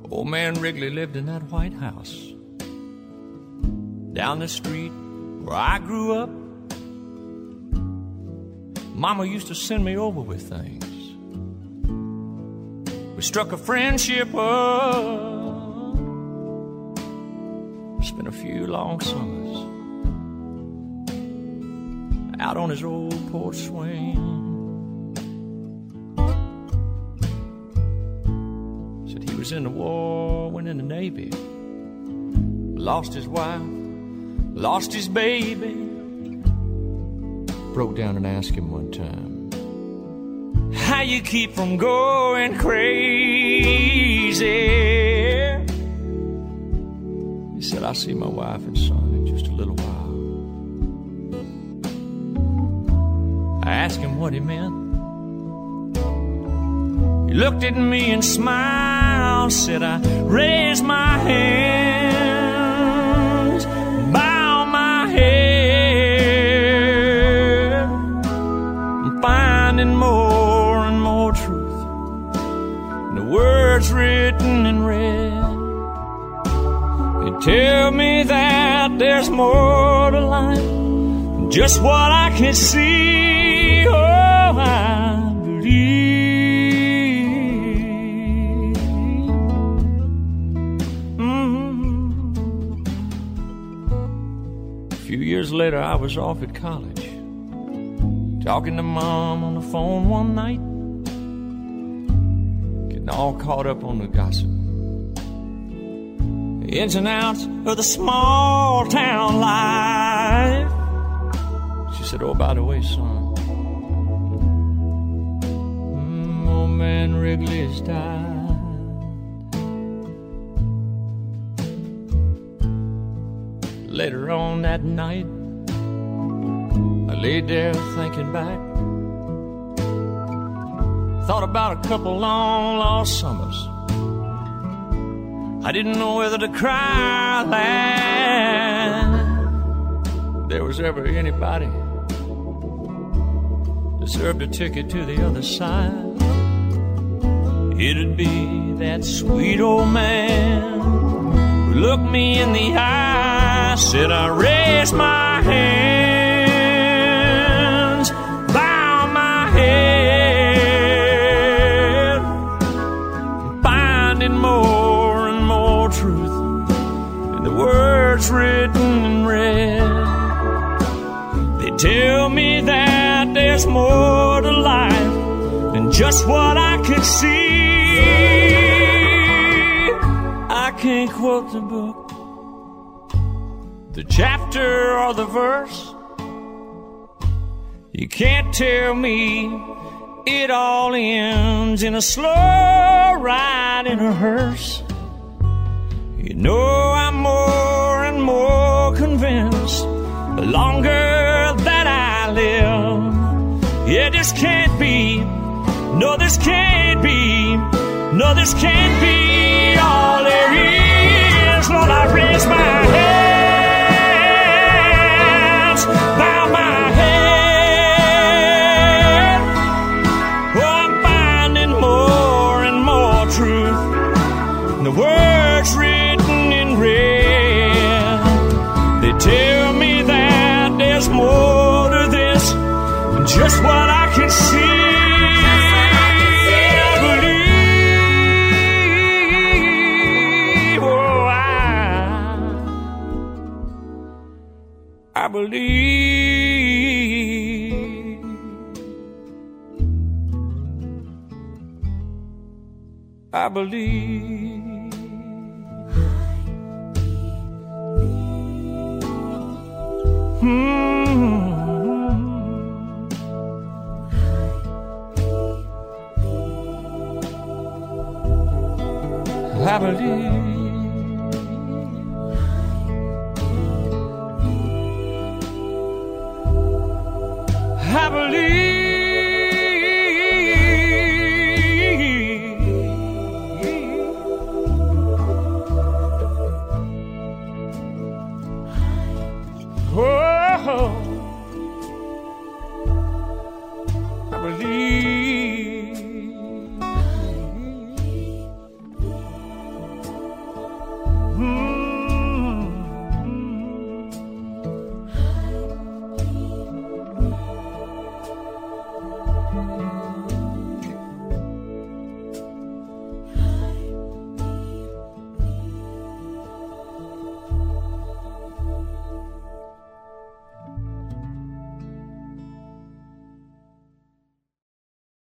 Old man Wrigley lived in that white house down the street where I grew up. Mama used to send me over with things. We struck a friendship up. Spent a few long summers out on his old porch swing. Said he was in the war, went in the Navy, lost his wife, lost his baby. Broke down and asked him one time, how you keep from going crazy? He said, I'll see my wife and son in just a little while. I asked him what he meant. He looked at me and smiled, said, I raised my hands, bow my head, I'm finding more and more truth in the words written in red. They tell me that there's more to life than just what I can see. Oh, I believe. A few years later, I was off at college, talking to Mom on the phone one night, getting all caught up on the gossip, the ins and outs of the small town life. She said, oh, by the way, son, old man Wrigley has died. Later on that night, I laid there thinking back, thought about a couple long lost summers. I didn't know whether to cry or laugh. If there was ever anybody deserved a ticket to the other side, it'd be that sweet old man who looked me in the eye, said, I raised my hands, bow my head, finding more and more truth in the words written in red. They tell me that there's more to life than just what I can see. I can't quote the book, the chapter or the verse. You can't tell me it all ends in a slow ride in a hearse. You know I'm more and more convinced the longer that I live. Yeah, this can't be, no, this can't be, no, this can't be all there is. Lord, I raise my hands, bow my head. Oh, I'm finding more and more truth in the words written in red. They tell me that there's more to this than just what I can see. I believe. I believe. I believe. I believe. Oh.